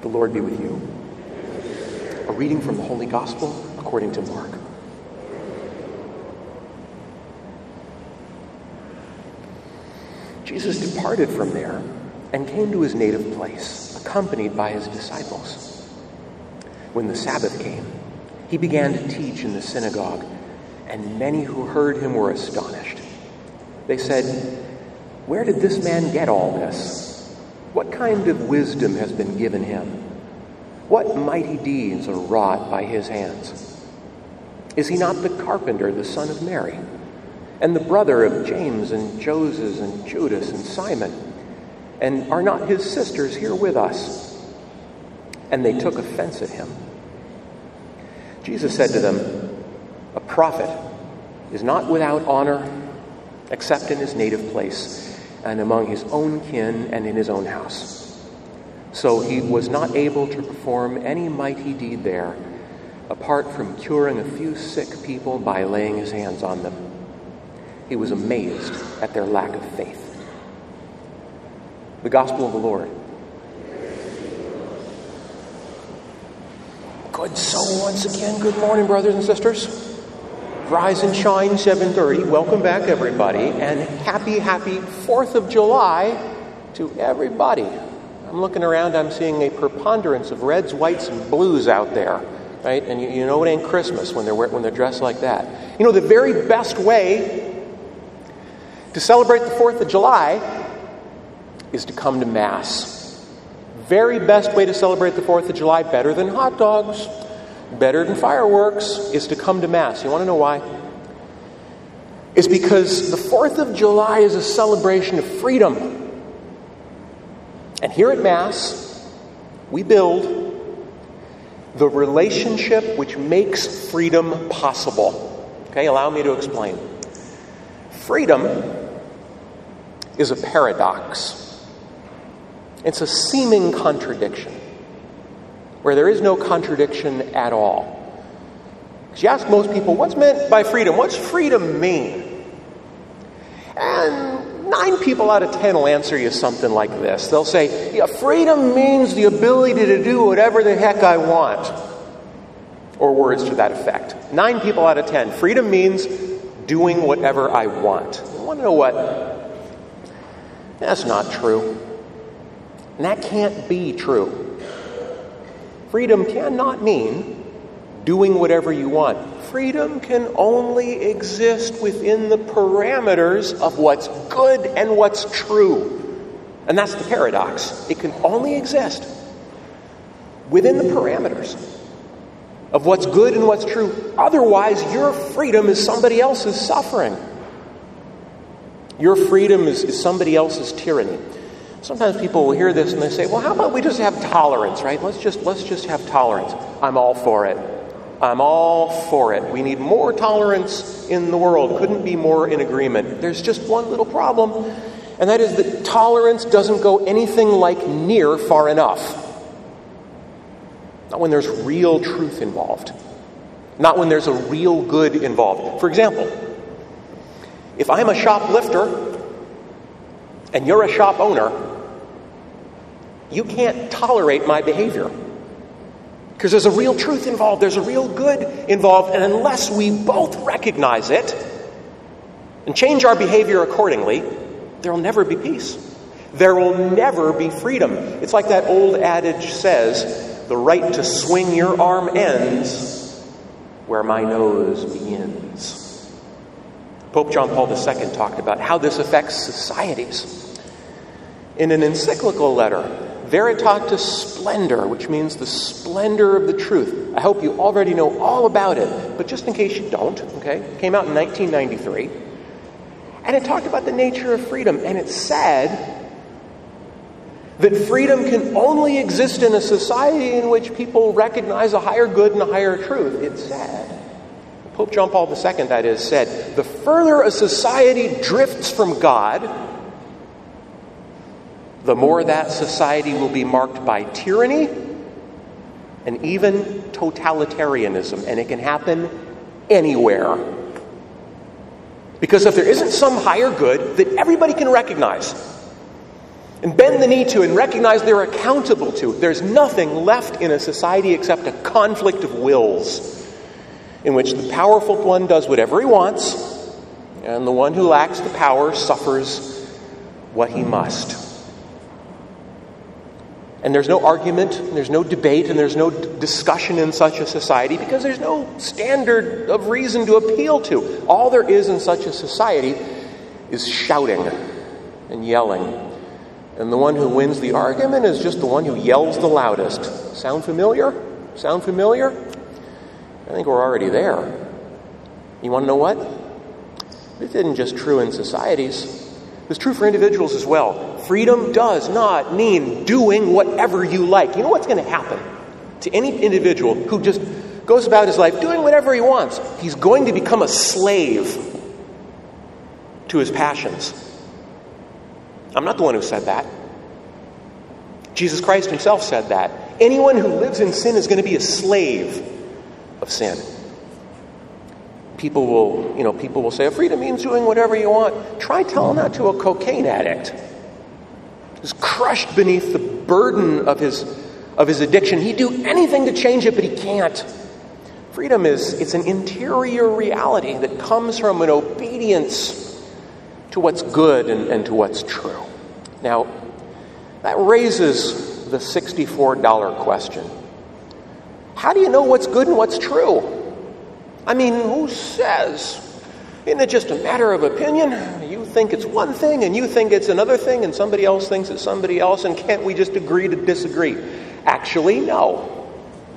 The Lord be with you. A reading from the Holy Gospel according to Mark. Jesus departed from there and came to his native place, accompanied by his disciples. When the Sabbath came, he began to teach in the synagogue, and many who heard him were astonished. They said, "Where did this man get all this? What kind of wisdom has been given him? What mighty deeds are wrought by his hands? Is he not the carpenter, the son of Mary, and the brother of James and Joses and Judas and Simon? And are not his sisters here with us?" And they took offense at him. Jesus said to them, "A prophet is not without honor except in his native place and among his own kin and in his own house." So he was not able to perform any mighty deed there, apart from curing a few sick people by laying his hands on them. He was amazed at their lack of faith. The Gospel of the Lord. Good. So once again, good morning, brothers and sisters. Rise and shine, 7:30. Welcome back, everybody. And happy 4th of July to everybody. I'm looking around, I'm seeing a preponderance of reds, whites, and blues out there, right? And you know it ain't Christmas when they're dressed like that. You know, the very best way to celebrate the 4th of July is to come to Mass. Very best way to celebrate the 4th of July, better than hot dogs, better than fireworks, is to come to Mass. You want to know why? It's because the 4th of July is a celebration of freedom. And here at Mass, we build the relationship which makes freedom possible. Okay, allow me to explain. Freedom is a paradox. It's a seeming contradiction, where there is no contradiction at all. Because you ask most people, what's meant by freedom? What's freedom mean? And 9 people out of 10 will answer you something like this. They'll say, yeah, freedom means the ability to do whatever the heck I want. Or words to that effect. 9 people out of 10. Freedom means doing whatever I want. You want to know what? That's not true. And that can't be true. Freedom cannot mean doing whatever you want. Freedom can only exist within the parameters of what's good and what's true. And that's the paradox. It can only exist within the parameters of what's good and what's true. Otherwise, your freedom is somebody else's suffering. Your freedom is somebody else's tyranny. Sometimes people will hear this and they say, well, how about we just have tolerance, right? Let's just have tolerance. I'm all for it. I'm all for it. We need more tolerance in the world. Couldn't be more in agreement. There's just one little problem, and that is that tolerance doesn't go anything like near far enough. Not when there's real truth involved. Not when there's a real good involved. For example, if I'm a shoplifter and you're a shop owner, you can't tolerate my behavior. Because there's a real truth involved, there's a real good involved, and unless we both recognize it and change our behavior accordingly, there will never be peace. There will never be freedom. It's like that old adage says, the right to swing your arm ends where my nose begins. Pope John Paul II talked about how this affects societies. In an encyclical letter, Veritatis Splendor, which means the splendor of the truth. I hope you already know all about it, but just in case you don't, okay? It came out in 1993. And it talked about the nature of freedom, and it said that freedom can only exist in a society in which people recognize a higher good and a higher truth. It said, Pope John Paul II, that is, said, the further a society drifts from God, the more that society will be marked by tyranny and even totalitarianism. And it can happen anywhere. Because if there isn't some higher good that everybody can recognize, and bend the knee to and recognize they're accountable to. There's nothing left in a society except a conflict of wills in which the powerful one does whatever he wants and the one who lacks the power suffers what he must. And there's no argument, there's no debate, and there's no discussion in such a society because there's no standard of reason to appeal to. All there is in such a society is shouting and yelling. And the one who wins the argument is just the one who yells the loudest. Sound familiar? Sound familiar? I think we're already there. You want to know what? This isn't just true in societies. It's true for individuals as well. Freedom does not mean doing whatever you like. You know what's going to happen to any individual who just goes about his life doing whatever he wants? He's going to become a slave to his passions. I'm not the one who said that. Jesus Christ himself said that. Anyone who lives in sin is going to be a slave of sin. People will say, freedom means doing whatever you want. Try telling that to a cocaine addict who's crushed beneath the burden of his addiction. He'd do anything to change it, but he can't. Freedom it's an interior reality that comes from an obedience to what's good and to what's true. Now, that raises the $64 question. How do you know what's good and what's true? I mean, who says? Isn't it just a matter of opinion? You think it's one thing and you think it's another thing and somebody else thinks it's somebody else, and can't we just agree to disagree? Actually, no.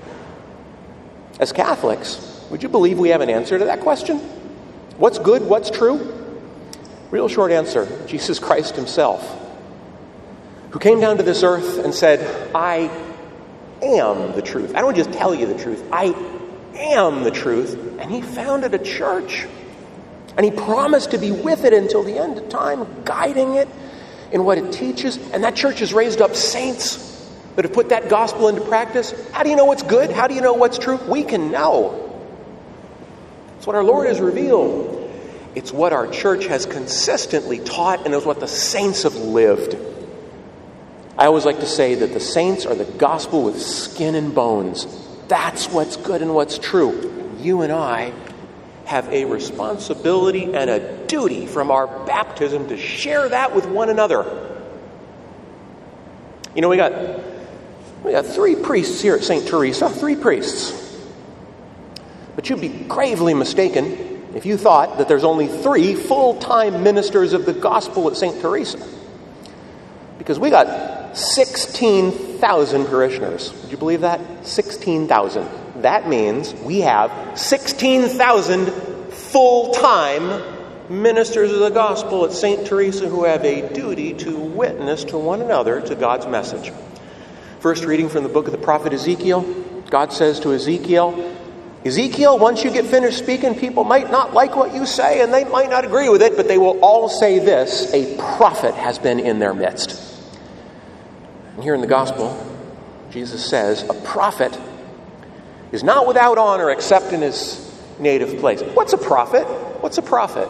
As Catholics, would you believe we have an answer to that question? What's good? What's true? Real short answer, Jesus Christ himself, who came down to this earth and said, I am the truth. I don't just tell you the truth. I am the truth. And he founded a church. And he promised to be with it until the end of time, guiding it in what it teaches. And that church has raised up saints that have put that gospel into practice. How do you know what's good? How do you know what's true? We can know. It's what our Lord has revealed. It's what our church has consistently taught, and it's what the saints have lived. I always like to say that the saints are the gospel with skin and bones. That's what's good and what's true. You and I have a responsibility and a duty from our baptism to share that with one another. You know, we got 3 priests here at St. Teresa, 3 priests. But you'd be gravely mistaken if you thought that there's only 3 full-time ministers of the gospel at St. Teresa. Because we got 16,000 parishioners. Would you believe that? 16,000. That means we have 16,000 full-time ministers of the gospel at St. Teresa who have a duty to witness to one another to God's message. First reading from the book of the prophet Ezekiel. God says to Ezekiel, Ezekiel, once you get finished speaking, people might not like what you say and they might not agree with it, but they will all say this, a prophet has been in their midst. And here in the gospel, Jesus says, a prophet is not without honor except in his native place. What's a prophet? What's a prophet?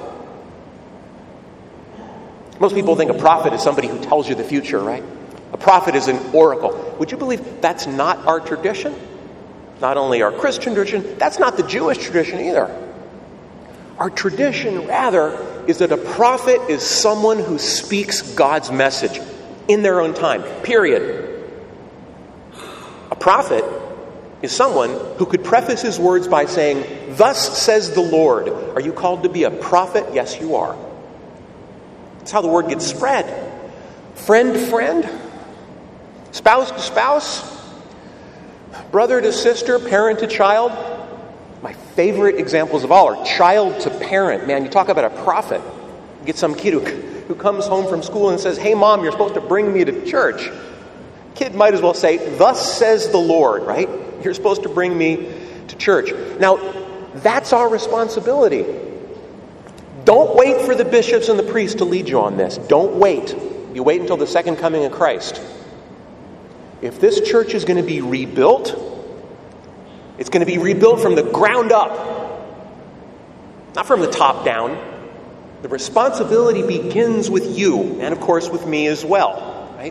Most people think a prophet is somebody who tells you the future, right? A prophet is an oracle. Would you believe that's not our tradition? Not only our Christian tradition, that's not the Jewish tradition either. Our tradition, rather, is that a prophet is someone who speaks God's message in their own time, period. A prophet is someone who could preface his words by saying, thus says the Lord. Are you called to be a prophet? Yes, you are. That's how the word gets spread. Friend to friend, spouse to spouse, brother to sister, parent to child. My favorite examples of all are child to parent. Man, you talk about a prophet. You get some kid who comes home from school and says, hey, Mom, you're supposed to bring me to church. Kid might as well say, thus says the Lord, right? You're supposed to bring me to church. Now, that's our responsibility. Don't wait for the bishops and the priests to lead you on this. Don't wait. You wait until the second coming of Christ. If this church is going to be rebuilt, it's going to be rebuilt from the ground up, not from the top down. The responsibility begins with you, and of course with me as well. Right?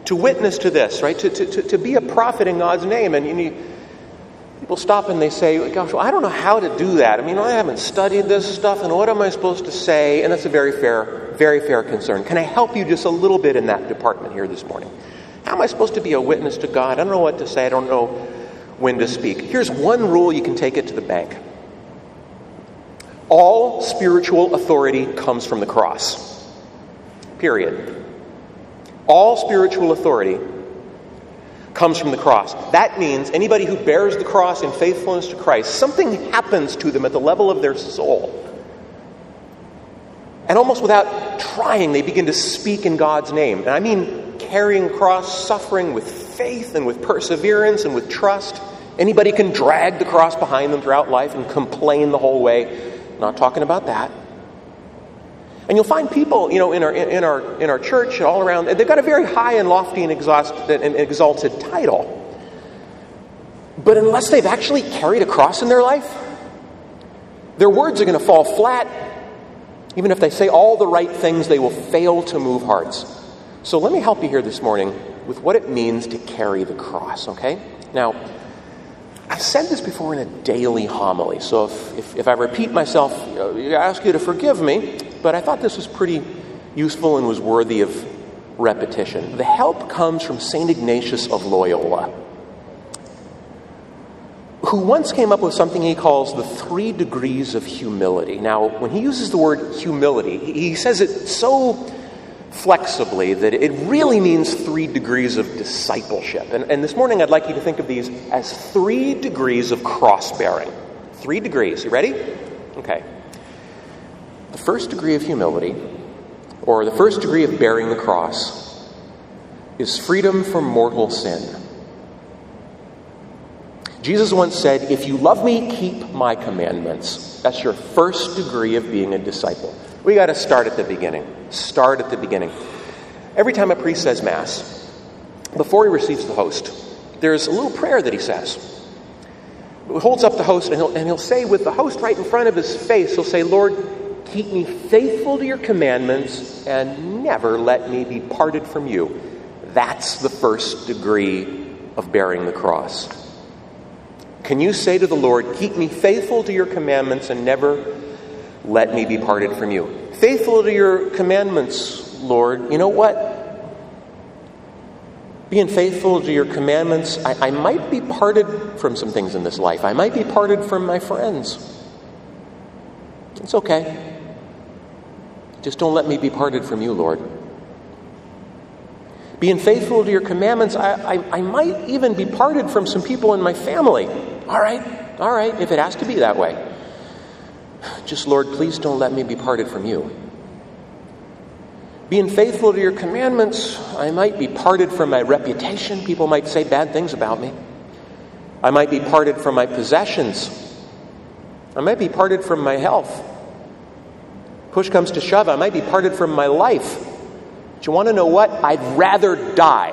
to witness to this, right? To be a prophet in God's name. And people stop and they say, gosh, well, I don't know how to do that. I mean, I haven't studied this stuff, and what am I supposed to say? And that's a very fair concern. Can I help you just a little bit in that department here this morning? How am I supposed to be a witness to God? I don't know what to say. I don't know when to speak. Here's one rule, you can take it to the bank. All spiritual authority comes from the cross. Period. All spiritual authority comes from the cross. That means anybody who bears the cross in faithfulness to Christ, something happens to them at the level of their soul. And almost without trying, they begin to speak in God's name. And I mean carrying cross, suffering with faith and with perseverance and with trust. Anybody can drag the cross behind them throughout life and complain the whole way. Not talking about that. And you'll find people, in our church and all around, they've got a very high and lofty and exalted title. But unless they've actually carried a cross in their life, their words are going to fall flat. Even if they say all the right things, they will fail to move hearts. So let me help you here this morning with what it means to carry the cross, okay? Now, I've said this before in a daily homily, so if I repeat myself, I ask you to forgive me, but I thought this was pretty useful and was worthy of repetition. The help comes from St. Ignatius of Loyola, who once came up with something he calls the 3 degrees of humility. Now, when he uses the word humility, he says it so flexibly that it really means 3 degrees of discipleship. And this morning I'd like you to think of these as 3 degrees of cross-bearing. 3 degrees. You ready? Okay. The first degree of humility, or the first degree of bearing the cross, is freedom from mortal sin. Jesus once said, "If you love me, keep my commandments." That's your first degree of being a disciple. We got to start at the beginning. Start at the beginning. Every time a priest says Mass, before he receives the host, there's a little prayer that he says. He holds up the host, and he'll say, with the host right in front of his face, he'll say, "Lord, keep me faithful to your commandments and never let me be parted from you." That's the first degree of bearing the cross. Can you say to the Lord, "Keep me faithful to your commandments and never let me be parted from you"? Faithful to your commandments, Lord. You know what? Being faithful to your commandments, I might be parted from some things in this life. I might be parted from my friends. It's okay. Just don't let me be parted from you, Lord. Being faithful to your commandments, I might even be parted from some people in my family. All right, if it has to be that way. Just, Lord, please don't let me be parted from you. Being faithful to your commandments, I might be parted from my reputation. People might say bad things about me. I might be parted from my possessions. I might be parted from my health. Push comes to shove, I might be parted from my life. But you want to know what? I'd rather die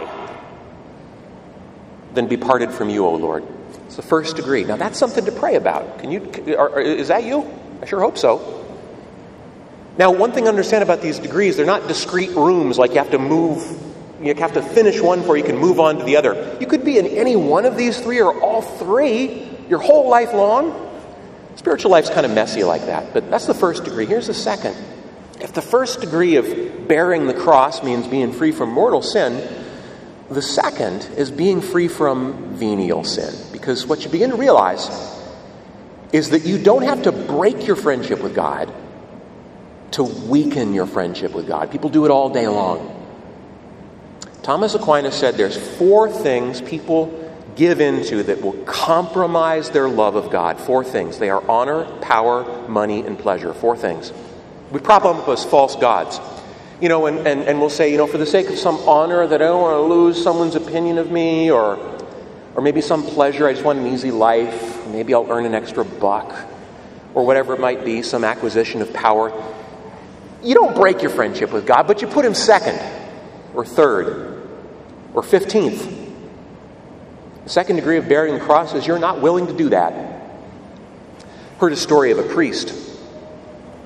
than be parted from you, O Lord. It's the first degree. Now that's something to pray about. Is that you? I sure hope so. Now, one thing to understand about these degrees, they're not discrete rooms like you have to finish one before you can move on to the other. You could be in any one of these 3 or all 3 your whole life long. Spiritual life's kind of messy like that, but that's the first degree. Here's the second. If the first degree of bearing the cross means being free from mortal sin, the second is being free from venial sin. Because what you begin to realize is that you don't have to break your friendship with God to weaken your friendship with God. People do it all day long. Thomas Aquinas said there's 4 things people give into that will compromise their love of God. 4 things. They are honor, power, money, and pleasure. 4 things. We prop them up as false gods. And we'll say, for the sake of some honor that I don't want to lose someone's opinion of me, or maybe some pleasure, I just want an easy life. Maybe I'll earn an extra buck, or whatever it might be, some acquisition of power. You don't break your friendship with God, but you put him second, or third, or 15th. The second degree of bearing the cross is you're not willing to do that. Heard a story of a priest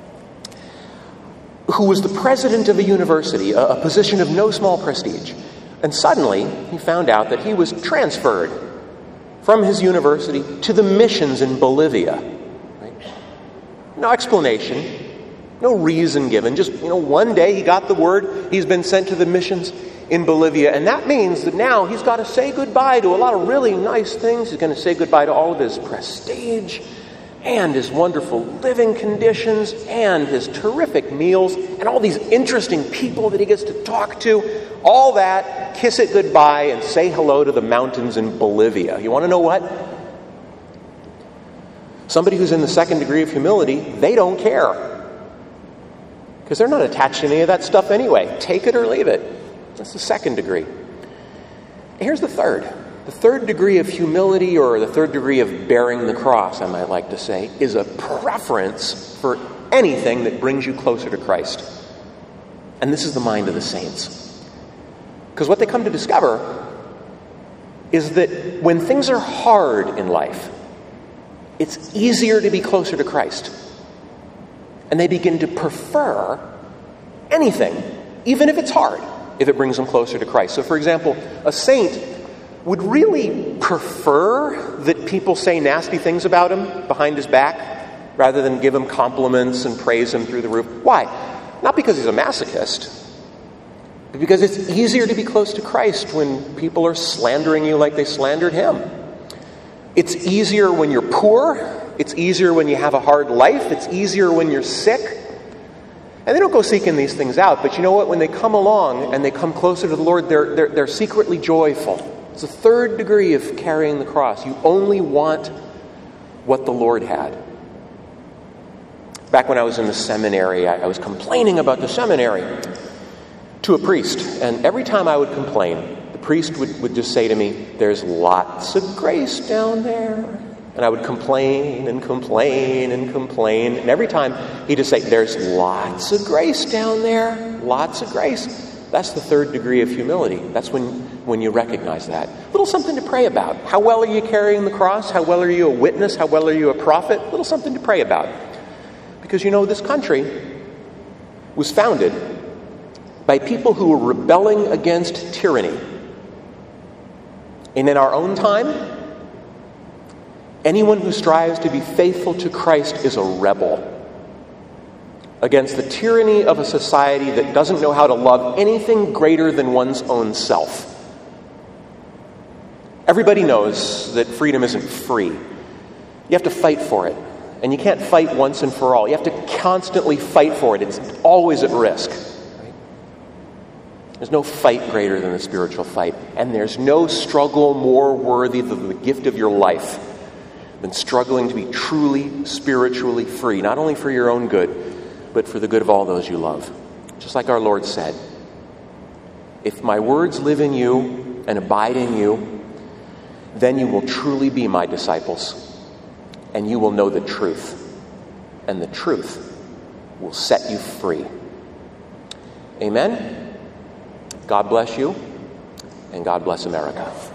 who was the president of a university, a position of no small prestige. And suddenly, he found out that he was transferred from his university to the missions in Bolivia. Right? No explanation, no reason given. Just, one day he got the word he's been sent to the missions in Bolivia. And that means that now he's got to say goodbye to a lot of really nice things. He's going to say goodbye to all of his prestige and his wonderful living conditions and his terrific meals and all these interesting people that he gets to talk to. All that, kiss it goodbye and say hello to the mountains in Bolivia. You want to know what? Somebody who's in the second degree of humility, they don't care. Because they're not attached to any of that stuff anyway. Take it or leave it. That's the second degree. Here's the third. The third degree of humility, or the third degree of bearing the cross, I might like to say, is a preference for anything that brings you closer to Christ. And this is the mind of the saints. Because what they come to discover is that when things are hard in life, it's easier to be closer to Christ. And they begin to prefer anything, even if it's hard, if it brings them closer to Christ. So, for example, a saint would really prefer that people say nasty things about him behind his back rather than give him compliments and praise him through the roof. Why? Not because he's a masochist, but because it's easier to be close to Christ when people are slandering you like they slandered him. It's easier when you're poor. It's easier when you have a hard life. It's easier when you're sick. And they don't go seeking these things out, but you know what? When they come along and they come closer to the Lord, they're secretly joyful. It's a third degree of carrying the cross. You only want what the Lord had. Back when I was in the seminary, I was complaining about the seminary to a priest. And every time I would complain, the priest would just say to me, "There's lots of grace down there." And I would complain and complain and complain. And every time he'd just say, "There's lots of grace down there. Lots of grace." That's the third degree of humility. That's when you recognize that. A little something to pray about. How well are you carrying the cross? How well are you a witness? How well are you a prophet? A little something to pray about. Because this country was founded by people who were rebelling against tyranny. And in our own time, anyone who strives to be faithful to Christ is a rebel against the tyranny of a society that doesn't know how to love anything greater than one's own self. Everybody knows that freedom isn't free. You have to fight for it. And you can't fight once and for all. You have to constantly fight for it. It's always at risk. Right? There's no fight greater than the spiritual fight. And there's no struggle more worthy than the gift of your life than struggling to be truly spiritually free, not only for your own good, but for the good of all those you love. Just like our Lord said, "If my words live in you and abide in you, then you will truly be my disciples, and you will know the truth, and the truth will set you free." Amen? God bless you, and God bless America.